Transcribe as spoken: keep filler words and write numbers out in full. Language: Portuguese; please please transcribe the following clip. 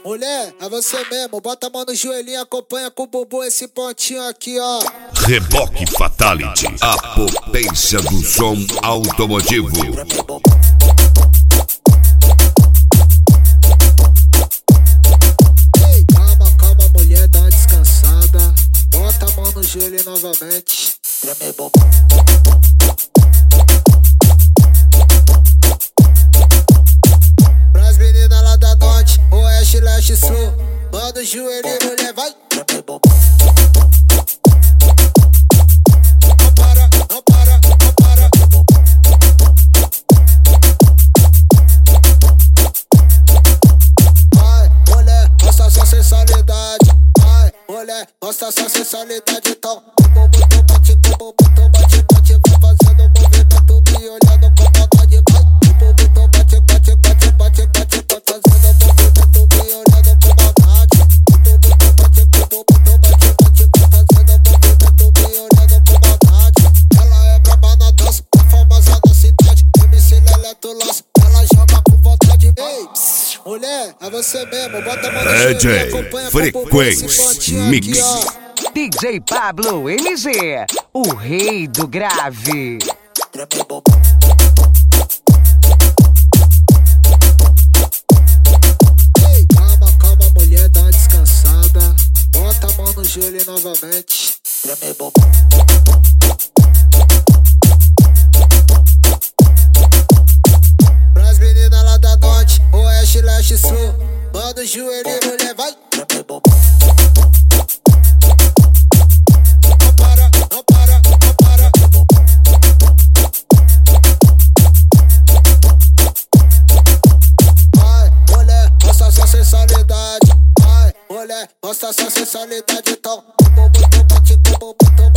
Mulher, é você mesmo, bota a mão no joelhinho, acompanha com o bumbum esse pontinho aqui, ó. Reboque Fatality, a potência do som automotivo. Ei, calma, calma, mulher, dá uma descansada. Bota a mão no joelho novamente. Treme bumbum. Pras meninas lá da norte, oeste, leste, sul. Manda o joelho, mulher, vai. Treme bumbum. Não para, não para, não para. Vai, mulher, mostra sua sensualidade. Vai, mulher, mostra sua sensualidade. Então, bumbum, tu bate, bumbum, tu bate, bate. Vai fazendo movimento, me olhando com vontade. Vai, bumbum, tu bate, bate, bate, bate, bate. Vai fazendo movimento, me olhando com vontade. Bumbum, tu bate, bumbum, tu bate, bate. Vai fazendo movimento, me olhando com vontade. Ela é braba na dança, é famosa na cidade. M C Leleto laço, ela joga com vontade. Ei, pss, mulher, é você mesmo, bota a mão no D J joelho, acompanha com o bumbum esse Frequência pontinho Mix. aqui, ó. D J Pablo M G, o rei do grave. Treme bumbum. Ei, calma, calma, mulher, dá uma descansada. Bota a mão no joelho novamente. Treme bumbum. Pras meninas lá da norte, oeste, leste, sul. Manda o joelho, mulher, vai. Treme bumbum. Não para, não para, não para. Vai, mulher, mostra sua sensualidade. Vai, mulher, mostra sua sensualidade. Então, bumbum, tu bate, bumbum, tu